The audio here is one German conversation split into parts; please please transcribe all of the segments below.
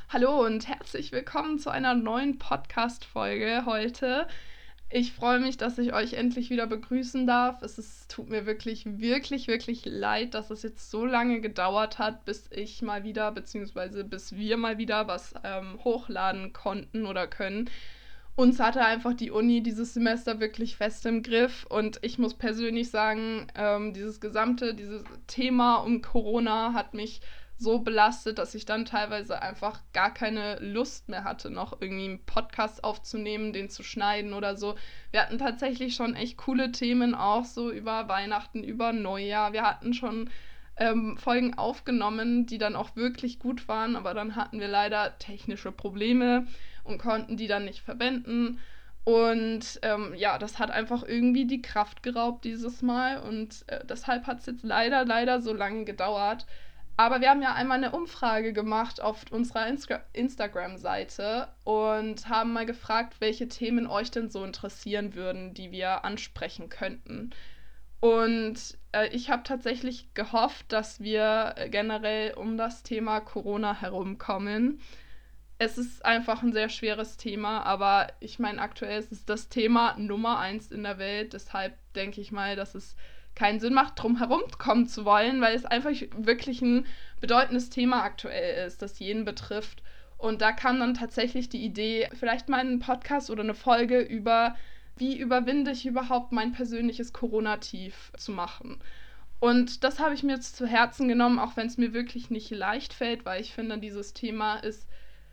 Hallo und herzlich willkommen zu einer neuen Podcast-Folge heute. Ich freue mich, dass ich euch endlich wieder begrüßen darf. Tut mir wirklich, wirklich, wirklich leid, dass es jetzt so lange gedauert hat, bis ich mal wieder, beziehungsweise bis wir mal wieder was hochladen konnten oder können. Uns hatte einfach die Uni dieses Semester wirklich fest im Griff und ich muss persönlich sagen, dieses Thema um Corona hat mich so belastet, dass ich dann teilweise einfach gar keine Lust mehr hatte, noch irgendwie einen Podcast aufzunehmen, den zu schneiden oder so. Wir hatten tatsächlich schon echt coole Themen, auch so über Weihnachten, über Neujahr. Wir hatten schon Folgen aufgenommen, die dann auch wirklich gut waren, aber dann hatten wir leider technische Probleme und konnten die dann nicht verwenden. Und ja, das hat einfach irgendwie die Kraft geraubt dieses Mal und deshalb hat es jetzt leider, leider so lange gedauert. Aber wir haben ja einmal eine Umfrage gemacht auf unserer Instagram-Seite und haben mal gefragt, welche Themen euch denn so interessieren würden, die wir ansprechen könnten. Und ich habe tatsächlich gehofft, dass wir generell um das Thema Corona herumkommen. Es ist einfach ein sehr schweres Thema, aber ich meine, aktuell ist es das Thema Nummer eins in der Welt. Deshalb denke ich mal, dass es keinen Sinn macht, drum herumkommen zu wollen, weil es einfach wirklich ein bedeutendes Thema aktuell ist, das jeden betrifft. Und da kam dann tatsächlich die Idee, vielleicht mal einen Podcast oder eine Folge über, wie überwinde ich überhaupt mein persönliches Corona-Tief zu machen. Und das habe ich mir jetzt zu Herzen genommen, auch wenn es mir wirklich nicht leicht fällt, weil ich finde, dieses Thema ist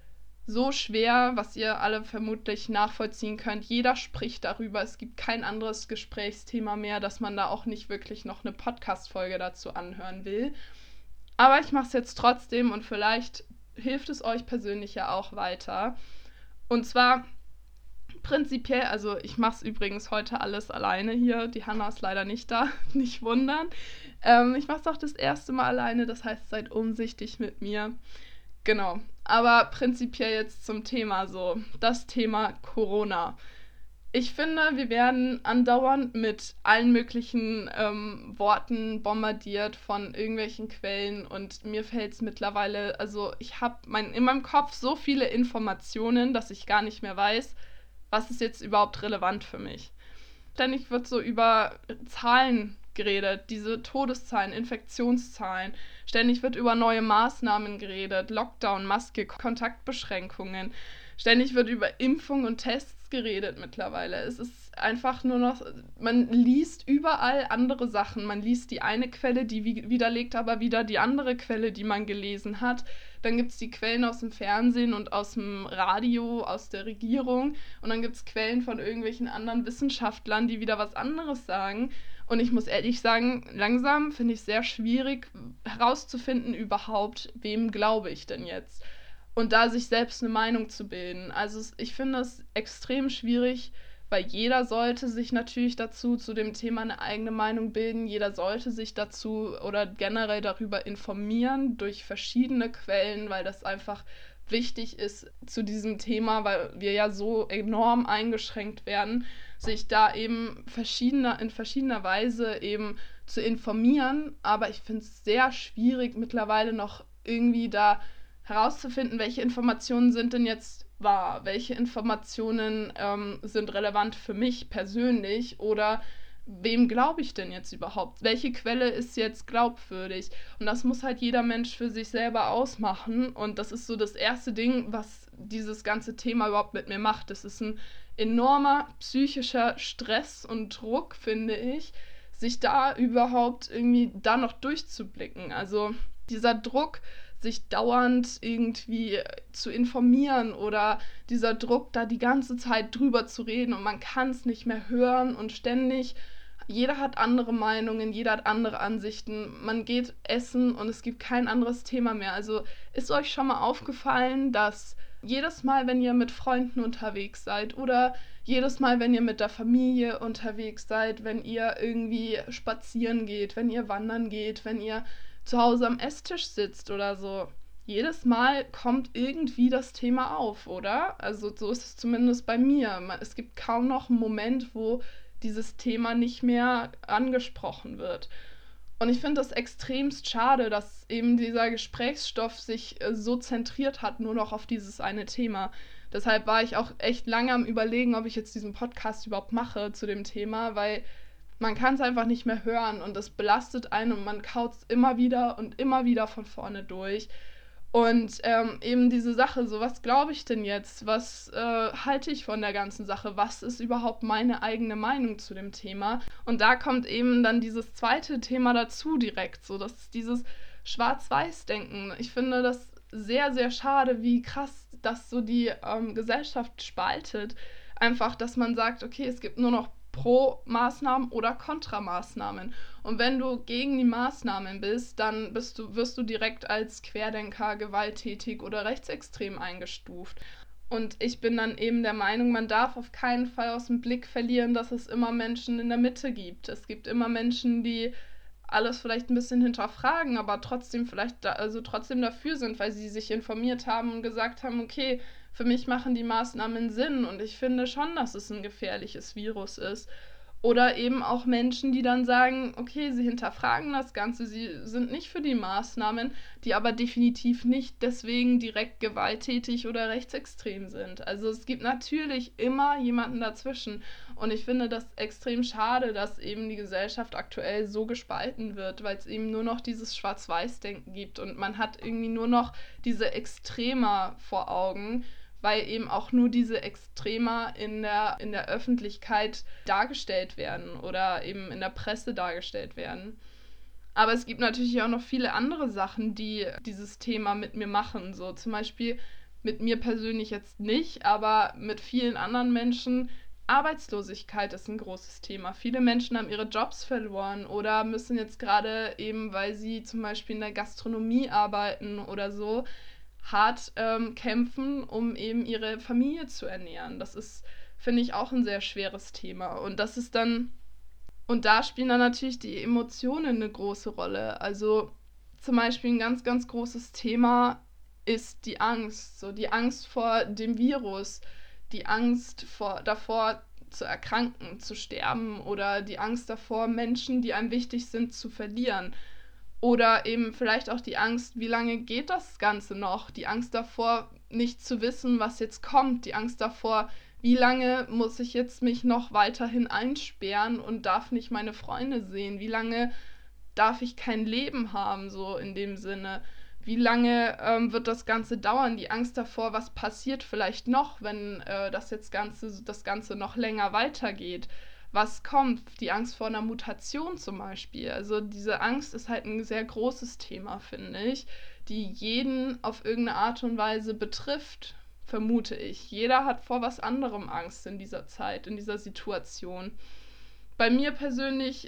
so schwer, was ihr alle vermutlich nachvollziehen könnt. Jeder spricht darüber. Es gibt kein anderes Gesprächsthema mehr, dass man da auch nicht wirklich noch eine Podcast-Folge dazu anhören will. Aber ich mache es jetzt trotzdem und vielleicht hilft es euch persönlich ja auch weiter. Und zwar prinzipiell, also ich mache es übrigens heute alles alleine hier. Die Hanna ist leider nicht da, nicht wundern. Ich mache es auch das erste Mal alleine, das heißt, seid umsichtig mit mir. Genau. Aber prinzipiell jetzt zum Thema so. Das Thema Corona. Ich finde, wir werden andauernd mit allen möglichen Worten bombardiert von irgendwelchen Quellen und mir fällt es mittlerweile, also ich habe in meinem Kopf so viele Informationen, dass ich gar nicht mehr weiß, was ist jetzt überhaupt relevant für mich. Ständig wird so über Zahlen geredet, diese Todeszahlen, Infektionszahlen. Ständig wird über neue Maßnahmen geredet, Lockdown, Maske, Kontaktbeschränkungen. Ständig wird über Impfung und Tests geredet mittlerweile. Es ist einfach nur noch, man liest überall andere Sachen. Man liest die eine Quelle, die widerlegt aber wieder die andere Quelle, die man gelesen hat. Dann gibt es die Quellen aus dem Fernsehen und aus dem Radio, aus der Regierung. Und dann gibt es Quellen von irgendwelchen anderen Wissenschaftlern, die wieder was anderes sagen. Und ich muss ehrlich sagen, langsam finde ich es sehr schwierig herauszufinden überhaupt, wem glaube ich denn jetzt. Und da sich selbst eine Meinung zu bilden. Also ich finde es extrem schwierig, weil jeder sollte sich natürlich dazu zu dem Thema eine eigene Meinung bilden. Jeder sollte sich dazu oder generell darüber informieren durch verschiedene Quellen, weil das einfach wichtig ist zu diesem Thema, weil wir ja so enorm eingeschränkt werden, sich da eben in verschiedener Weise eben zu informieren. Aber ich finde es sehr schwierig mittlerweile noch irgendwie da herauszufinden, welche Informationen sind denn jetzt wahr, welche Informationen sind relevant für mich persönlich oder wem glaube ich denn jetzt überhaupt? Welche Quelle ist jetzt glaubwürdig? Und das muss halt jeder Mensch für sich selber ausmachen. Und das ist so das erste Ding, was dieses ganze Thema überhaupt mit mir macht. Das ist ein enormer psychischer Stress und Druck, finde ich, sich da überhaupt irgendwie da noch durchzublicken. Also dieser Druck, sich dauernd irgendwie zu informieren oder dieser Druck, da die ganze Zeit drüber zu reden und man kann es nicht mehr hören und ständig, jeder hat andere Meinungen, jeder hat andere Ansichten, man geht essen und es gibt kein anderes Thema mehr. Also ist euch schon mal aufgefallen, dass jedes Mal, wenn ihr mit Freunden unterwegs seid oder jedes Mal, wenn ihr mit der Familie unterwegs seid, wenn ihr irgendwie spazieren geht, wenn ihr wandern geht, wenn ihr zu Hause am Esstisch sitzt oder so. Jedes Mal kommt irgendwie das Thema auf, oder? Also so ist es zumindest bei mir. Es gibt kaum noch einen Moment, wo dieses Thema nicht mehr angesprochen wird. Und ich finde das extremst schade, dass eben dieser Gesprächsstoff sich so zentriert hat, nur noch auf dieses eine Thema. Deshalb war ich auch echt lange am Überlegen, ob ich jetzt diesen Podcast überhaupt mache zu dem Thema, weil man kann es einfach nicht mehr hören und es belastet einen und man kaut es immer wieder und immer wieder von vorne durch. Und eben diese Sache, so was glaube ich denn jetzt? Was halte ich von der ganzen Sache? Was ist überhaupt meine eigene Meinung zu dem Thema? Und da kommt eben dann dieses zweite Thema dazu direkt, so das ist dieses Schwarz-Weiß-Denken. Ich finde das sehr, sehr schade, wie krass das so die Gesellschaft spaltet. Einfach, dass man sagt, okay, es gibt nur noch Pro-Maßnahmen oder Kontramaßnahmen. Und wenn du gegen die Maßnahmen bist, dann wirst du direkt als Querdenker, gewalttätig oder rechtsextrem eingestuft. Und ich bin dann eben der Meinung, man darf auf keinen Fall aus dem Blick verlieren, dass es immer Menschen in der Mitte gibt. Es gibt immer Menschen, die alles vielleicht ein bisschen hinterfragen, aber trotzdem trotzdem dafür sind, weil sie sich informiert haben und gesagt haben, okay, für mich machen die Maßnahmen Sinn und ich finde schon, dass es ein gefährliches Virus ist. Oder eben auch Menschen, die dann sagen, okay, sie hinterfragen das Ganze, sie sind nicht für die Maßnahmen, die aber definitiv nicht deswegen direkt gewalttätig oder rechtsextrem sind. Also es gibt natürlich immer jemanden dazwischen. Und ich finde das extrem schade, dass eben die Gesellschaft aktuell so gespalten wird, weil es eben nur noch dieses Schwarz-Weiß-Denken gibt und man hat irgendwie nur noch diese Extremer vor Augen, weil eben auch nur diese Extrema in der Öffentlichkeit dargestellt werden oder eben in der Presse dargestellt werden. Aber es gibt natürlich auch noch viele andere Sachen, die dieses Thema mit mir machen. So zum Beispiel mit mir persönlich jetzt nicht, aber mit vielen anderen Menschen. Arbeitslosigkeit ist ein großes Thema. Viele Menschen haben ihre Jobs verloren oder müssen jetzt gerade eben, weil sie zum Beispiel in der Gastronomie arbeiten oder so, hart kämpfen, um eben ihre Familie zu ernähren. Das ist, finde ich, auch ein sehr schweres Thema. Und da spielen dann natürlich die Emotionen eine große Rolle. Also zum Beispiel ein ganz, ganz großes Thema ist die Angst. So die Angst vor dem Virus, die Angst davor zu erkranken, zu sterben oder die Angst davor, Menschen, die einem wichtig sind, zu verlieren. Oder eben vielleicht auch die Angst, wie lange geht das Ganze noch? Die Angst davor, nicht zu wissen, was jetzt kommt. Die Angst davor, wie lange muss ich jetzt mich noch weiterhin einsperren und darf nicht meine Freunde sehen? Wie lange darf ich kein Leben haben, so in dem Sinne? Wie lange wird das Ganze dauern? Die Angst davor, was passiert vielleicht noch, wenn das Ganze noch länger weitergeht? Was kommt? Die Angst vor einer Mutation zum Beispiel. Also diese Angst ist halt ein sehr großes Thema, finde ich, die jeden auf irgendeine Art und Weise betrifft, vermute ich. Jeder hat vor was anderem Angst in dieser Zeit, in dieser Situation. Bei mir persönlich,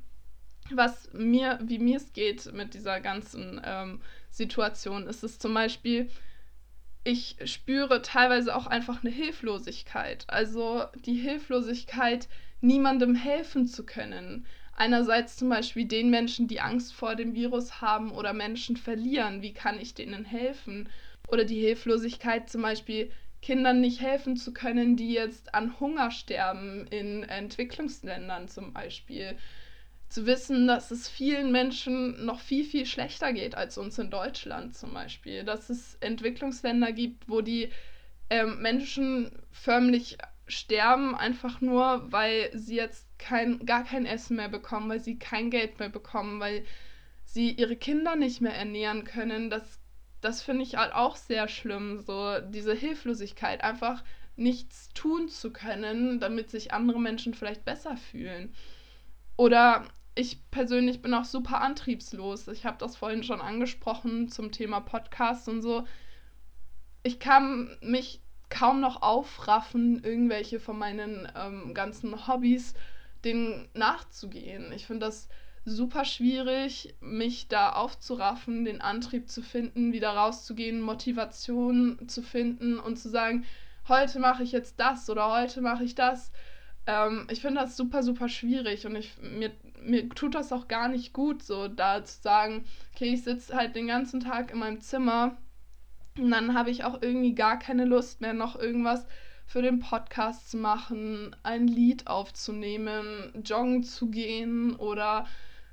wie mir es geht mit dieser ganzen Situation, ist es zum Beispiel, ich spüre teilweise auch einfach eine Hilflosigkeit. Also die Hilflosigkeit, niemandem helfen zu können. Einerseits zum Beispiel den Menschen, die Angst vor dem Virus haben oder Menschen verlieren. Wie kann ich denen helfen? Oder die Hilflosigkeit zum Beispiel, Kindern nicht helfen zu können, die jetzt an Hunger sterben in Entwicklungsländern zum Beispiel. Zu wissen, dass es vielen Menschen noch viel, viel schlechter geht als uns in Deutschland zum Beispiel. Dass es Entwicklungsländer gibt, wo die Menschen förmlich sterben, einfach nur, weil sie jetzt gar kein Essen mehr bekommen, weil sie kein Geld mehr bekommen, weil sie ihre Kinder nicht mehr ernähren können. Das finde ich halt auch sehr schlimm, so diese Hilflosigkeit, einfach nichts tun zu können, damit sich andere Menschen vielleicht besser fühlen. Oder ich persönlich bin auch super antriebslos. Ich habe das vorhin schon angesprochen zum Thema Podcast und so. Ich kann mich kaum noch aufraffen, irgendwelche von meinen ganzen Hobbys denen nachzugehen. Ich finde das super schwierig, mich da aufzuraffen, den Antrieb zu finden, wieder rauszugehen, Motivation zu finden und zu sagen, heute mache ich jetzt das oder heute mache ich das. Ich finde das super, super schwierig und mir tut das auch gar nicht gut, so da zu sagen, okay, ich sitze halt den ganzen Tag in meinem Zimmer und dann habe ich auch irgendwie gar keine Lust mehr, noch irgendwas für den Podcast zu machen, ein Lied aufzunehmen, joggen zu gehen oder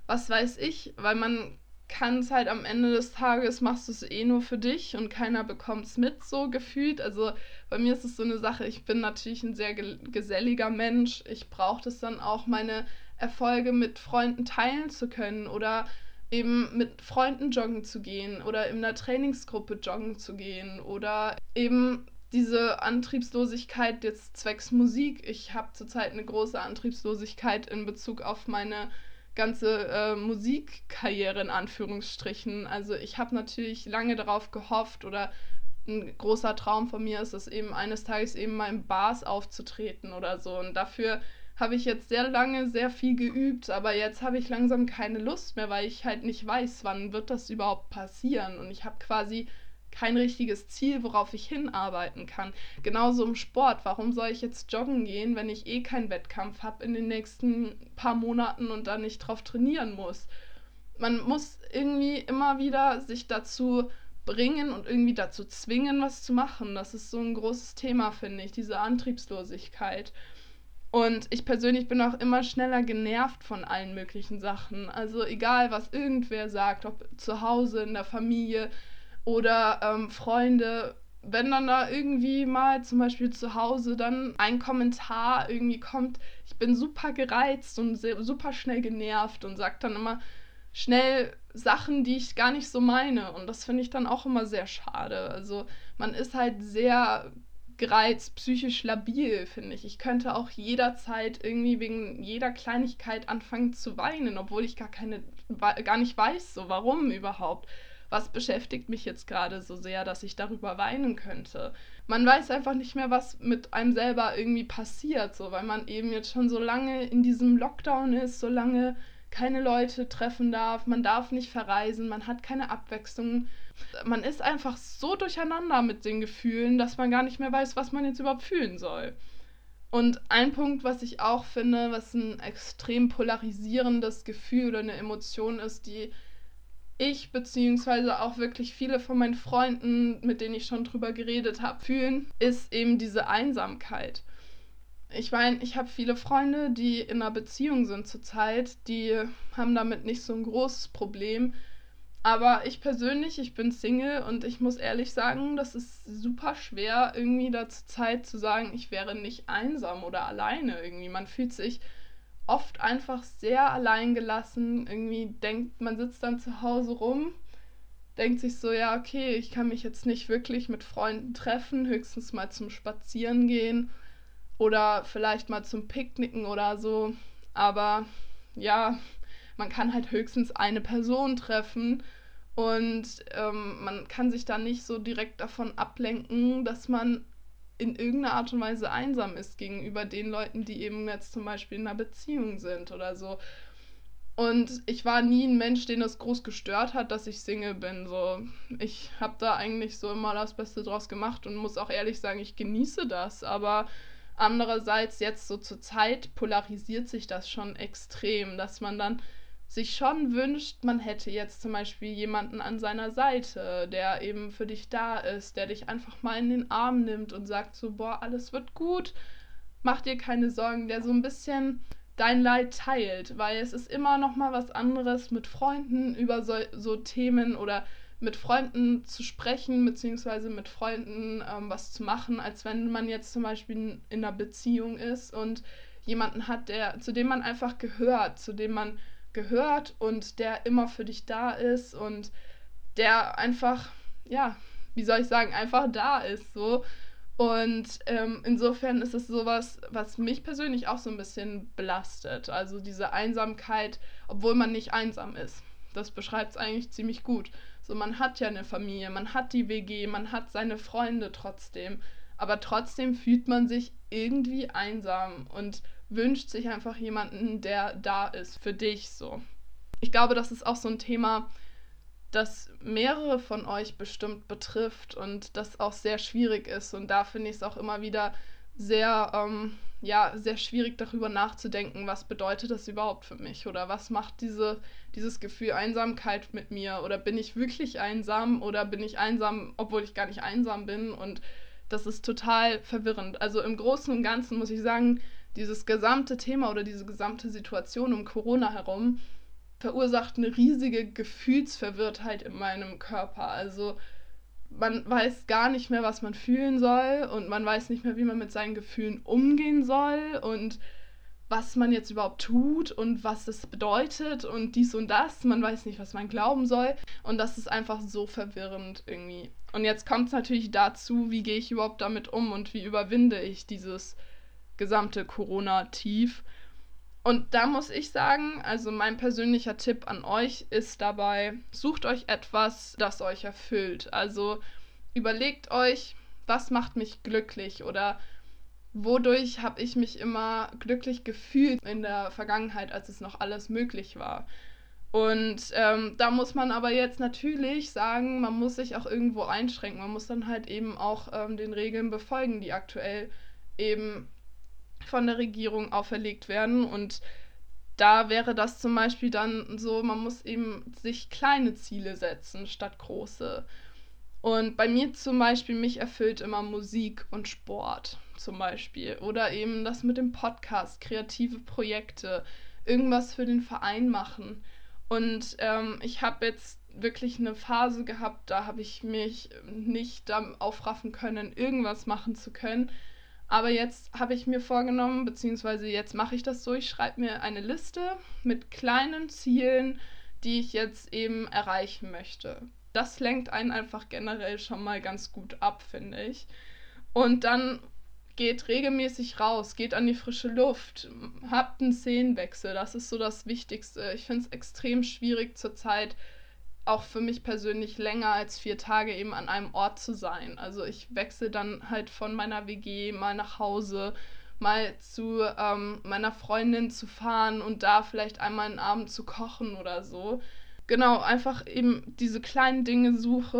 was weiß ich, weil man kann es halt am Ende des Tages, machst du es eh nur für dich und keiner bekommt es mit, so gefühlt. Also bei mir ist es so eine Sache, ich bin natürlich ein sehr geselliger Mensch. Ich brauche das dann auch, meine Erfolge mit Freunden teilen zu können oder eben mit Freunden joggen zu gehen oder in einer Trainingsgruppe joggen zu gehen oder eben diese Antriebslosigkeit jetzt zwecks Musik. Ich habe zurzeit eine große Antriebslosigkeit in Bezug auf meine ganze Musikkarriere in Anführungsstrichen. Also ich habe natürlich lange darauf gehofft oder ein großer Traum von mir ist es eben eines Tages eben mal in Bars aufzutreten oder so. Und dafür habe ich jetzt sehr lange sehr viel geübt, aber jetzt habe ich langsam keine Lust mehr, weil ich halt nicht weiß, wann wird das überhaupt passieren. Und ich habe quasi kein richtiges Ziel, worauf ich hinarbeiten kann. Genauso im Sport. Warum soll ich jetzt joggen gehen, wenn ich eh keinen Wettkampf habe in den nächsten paar Monaten und dann nicht drauf trainieren muss? Man muss irgendwie immer wieder sich dazu bringen und irgendwie dazu zwingen, was zu machen. Das ist so ein großes Thema, finde ich, diese Antriebslosigkeit. Und ich persönlich bin auch immer schneller genervt von allen möglichen Sachen. Also egal, was irgendwer sagt, ob zu Hause, in der Familie oder Freunde, wenn dann da irgendwie mal zum Beispiel zu Hause dann ein Kommentar irgendwie kommt, ich bin super gereizt und super schnell genervt und sage dann immer schnell Sachen, die ich gar nicht so meine. Und das finde ich dann auch immer sehr schade. Also man ist halt sehr gereizt, psychisch labil, finde ich. Ich könnte auch jederzeit irgendwie wegen jeder Kleinigkeit anfangen zu weinen, obwohl ich gar nicht weiß, so warum überhaupt. Was beschäftigt mich jetzt gerade so sehr, dass ich darüber weinen könnte? Man weiß einfach nicht mehr, was mit einem selber irgendwie passiert, so, weil man eben jetzt schon so lange in diesem Lockdown ist, so lange keine Leute treffen darf, man darf nicht verreisen, man hat keine Abwechslung. Man ist einfach so durcheinander mit den Gefühlen, dass man gar nicht mehr weiß, was man jetzt überhaupt fühlen soll. Und ein Punkt, was ich auch finde, was ein extrem polarisierendes Gefühl oder eine Emotion ist, die ich beziehungsweise auch wirklich viele von meinen Freunden, mit denen ich schon drüber geredet habe, fühlen, ist eben diese Einsamkeit. Ich meine, ich habe viele Freunde, die in einer Beziehung sind zurzeit, die haben damit nicht so ein großes Problem. Aber ich persönlich, ich bin Single und ich muss ehrlich sagen, das ist super schwer, irgendwie da zur Zeit zu sagen, ich wäre nicht einsam oder alleine irgendwie. Man fühlt sich oft einfach sehr alleingelassen. Irgendwie denkt, man sitzt dann zu Hause rum, denkt sich so, ja, okay, ich kann mich jetzt nicht wirklich mit Freunden treffen, höchstens mal zum Spazieren gehen oder vielleicht mal zum Picknicken oder so. Aber ja, man kann halt höchstens eine Person treffen und man kann sich dann nicht so direkt davon ablenken, dass man in irgendeiner Art und Weise einsam ist gegenüber den Leuten, die eben jetzt zum Beispiel in einer Beziehung sind oder so. Und ich war nie ein Mensch, den das groß gestört hat, dass ich Single bin. So, ich habe da eigentlich so immer das Beste draus gemacht und muss auch ehrlich sagen, ich genieße das. Aber andererseits jetzt so zur Zeit polarisiert sich das schon extrem, dass man dann sich schon wünscht, man hätte jetzt zum Beispiel jemanden an seiner Seite, der eben für dich da ist, der dich einfach mal in den Arm nimmt und sagt so, boah, alles wird gut, mach dir keine Sorgen, der so ein bisschen dein Leid teilt, weil es ist immer noch mal was anderes, mit Freunden über so Themen oder mit Freunden zu sprechen, beziehungsweise mit Freunden was zu machen, als wenn man jetzt zum Beispiel in einer Beziehung ist und jemanden hat, zu dem man einfach gehört, zu dem man gehört und der immer für dich da ist und der einfach, ja, wie soll ich sagen, einfach da ist so. Und insofern ist es sowas, was mich persönlich auch so ein bisschen belastet. Also diese Einsamkeit, obwohl man nicht einsam ist. Das beschreibt es eigentlich ziemlich gut. So, man hat ja eine Familie, man hat die WG, man hat seine Freunde trotzdem. Aber trotzdem fühlt man sich irgendwie einsam und wünscht sich einfach jemanden, der da ist für dich so. Ich glaube, das ist auch so ein Thema, das mehrere von euch bestimmt betrifft und das auch sehr schwierig ist. Und da finde ich es auch immer wieder sehr, sehr schwierig darüber nachzudenken, was bedeutet das überhaupt für mich oder was macht dieses Gefühl Einsamkeit mit mir oder bin ich wirklich einsam oder bin ich einsam, obwohl ich gar nicht einsam bin, und das ist total verwirrend. Also im Großen und Ganzen muss ich sagen, dieses gesamte Thema oder diese gesamte Situation um Corona herum verursacht eine riesige Gefühlsverwirrtheit in meinem Körper. Also man weiß gar nicht mehr, was man fühlen soll und man weiß nicht mehr, wie man mit seinen Gefühlen umgehen soll und was man jetzt überhaupt tut und was es bedeutet und dies und das. Man weiß nicht, was man glauben soll und das ist einfach so verwirrend irgendwie. Und jetzt kommt es natürlich dazu, wie gehe ich überhaupt damit um und wie überwinde ich dieses gesamte Corona-Tief. Und da muss ich sagen, also mein persönlicher Tipp an euch ist dabei, sucht euch etwas, das euch erfüllt. Also überlegt euch, was macht mich glücklich oder wodurch habe ich mich immer glücklich gefühlt in der Vergangenheit, als es noch alles möglich war. Und da muss man aber jetzt natürlich sagen, man muss sich auch irgendwo einschränken. Man muss dann halt eben auch den Regeln befolgen, die aktuell eben von der Regierung auferlegt werden. Und da wäre das zum Beispiel dann so, man muss eben sich kleine Ziele setzen statt große. Und bei mir zum Beispiel, mich erfüllt immer Musik und Sport zum Beispiel. Oder eben das mit dem Podcast, kreative Projekte, irgendwas für den Verein machen. Und ich habe jetzt wirklich eine Phase gehabt, da habe ich mich nicht aufraffen können, irgendwas machen zu können. Aber jetzt habe ich mir vorgenommen, beziehungsweise jetzt mache ich das so, ich schreibe mir eine Liste mit kleinen Zielen, die ich jetzt eben erreichen möchte. Das lenkt einen einfach generell schon mal ganz gut ab, finde ich. Und dann geht regelmäßig raus, geht an die frische Luft, habt einen Szenenwechsel, das ist so das Wichtigste. Ich finde es extrem schwierig zurzeit, auch für mich persönlich länger als 4 Tage eben an einem Ort zu sein. Also ich wechsle dann halt von meiner WG mal nach Hause, mal zu meiner Freundin zu fahren und da vielleicht einmal einen Abend zu kochen oder so. Genau, einfach eben diese kleinen Dinge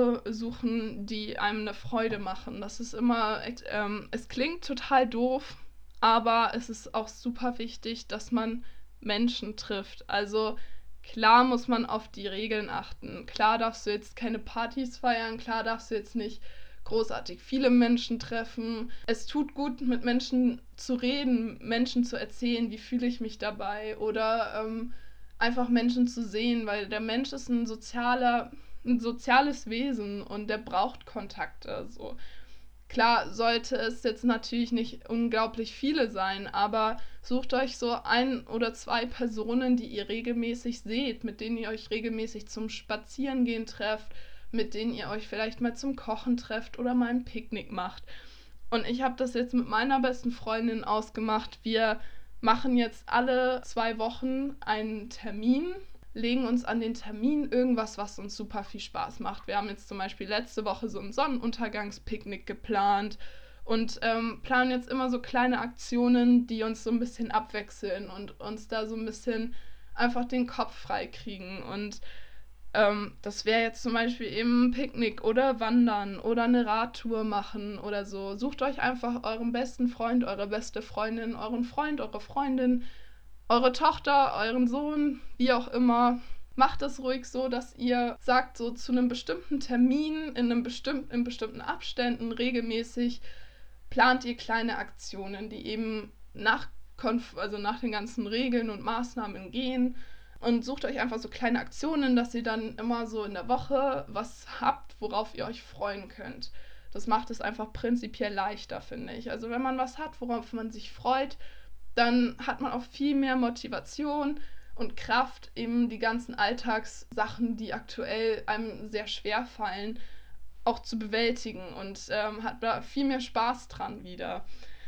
suchen, die einem eine Freude machen. Das ist immer, es klingt total doof, aber es ist auch super wichtig, dass man Menschen trifft. Also klar muss man auf die Regeln achten. Klar darfst du jetzt keine Partys feiern, klar darfst du jetzt nicht großartig viele Menschen treffen. Es tut gut, mit Menschen zu reden, Menschen zu erzählen, wie fühle ich mich dabei oder einfach Menschen zu sehen, weil der Mensch ist ein soziales Wesen und der braucht Kontakte. So. Klar sollte es jetzt natürlich nicht unglaublich viele sein, aber sucht euch so 1 oder 2 Personen, die ihr regelmäßig seht, mit denen ihr euch regelmäßig zum Spazierengehen trefft, mit denen ihr euch vielleicht mal zum Kochen trefft oder mal ein Picknick macht. Und ich habe das jetzt mit meiner besten Freundin ausgemacht. Wir machen jetzt alle 2 Wochen einen Termin, legen uns an den Termin irgendwas, was uns super viel Spaß macht. Wir haben jetzt zum Beispiel letzte Woche so ein Sonnenuntergangspicknick geplant und planen jetzt immer so kleine Aktionen, die uns so ein bisschen abwechseln und uns da so ein bisschen einfach den Kopf frei kriegen. Und das wäre jetzt zum Beispiel eben ein Picknick oder Wandern oder eine Radtour machen oder so. Sucht euch einfach euren besten Freund, eure beste Freundin, euren Freund, eure Freundin, eure Tochter, euren Sohn, wie auch immer. Macht es ruhig so, dass ihr sagt, so zu einem bestimmten Termin, in bestimmten Abständen regelmäßig, plant ihr kleine Aktionen, die eben also nach den ganzen Regeln und Maßnahmen gehen. Und sucht euch einfach so kleine Aktionen, dass ihr dann immer so in der Woche was habt, worauf ihr euch freuen könnt. Das macht es einfach prinzipiell leichter, finde ich. Also wenn man was hat, worauf man sich freut, dann hat man auch viel mehr Motivation und Kraft, eben die ganzen Alltagssachen, die aktuell einem sehr schwer fallen, auch zu bewältigen und hat da viel mehr Spaß dran wieder.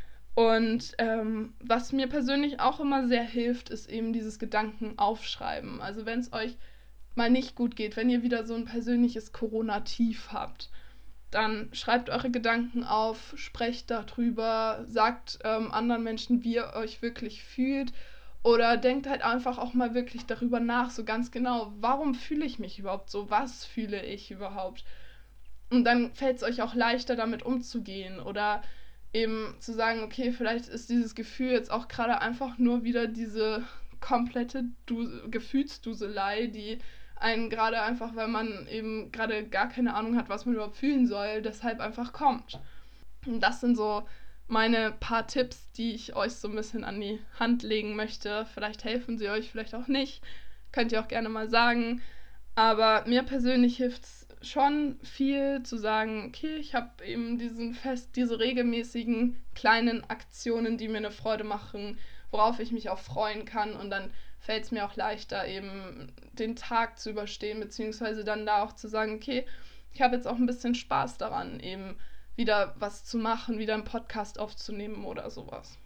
Und was mir persönlich auch immer sehr hilft, ist eben dieses Gedanken aufschreiben. Also wenn es euch mal nicht gut geht, wenn ihr wieder so ein persönliches Corona-Tief habt, dann schreibt eure Gedanken auf, sprecht darüber, sagt anderen Menschen, wie ihr euch wirklich fühlt oder denkt halt einfach auch mal wirklich darüber nach, so ganz genau, warum fühle ich mich überhaupt so, was fühle ich überhaupt? Und dann fällt es euch auch leichter, damit umzugehen oder eben zu sagen, okay, vielleicht ist dieses Gefühl jetzt auch gerade einfach nur wieder diese komplette Gefühlsduselei, die einen gerade einfach, weil man eben gerade gar keine Ahnung hat, was man überhaupt fühlen soll, deshalb einfach kommt. Und das sind so meine paar Tipps, die ich euch so ein bisschen an die Hand legen möchte. Vielleicht helfen sie euch, vielleicht auch nicht. Könnt ihr auch gerne mal sagen. Aber mir persönlich hilft es schon viel zu sagen, okay, ich habe eben diese regelmäßigen kleinen Aktionen, die mir eine Freude machen, worauf ich mich auch freuen kann. Und dann fällt es mir auch leichter, eben den Tag zu überstehen, beziehungsweise dann da auch zu sagen, okay, ich habe jetzt auch ein bisschen Spaß daran, eben wieder was zu machen, wieder einen Podcast aufzunehmen oder sowas.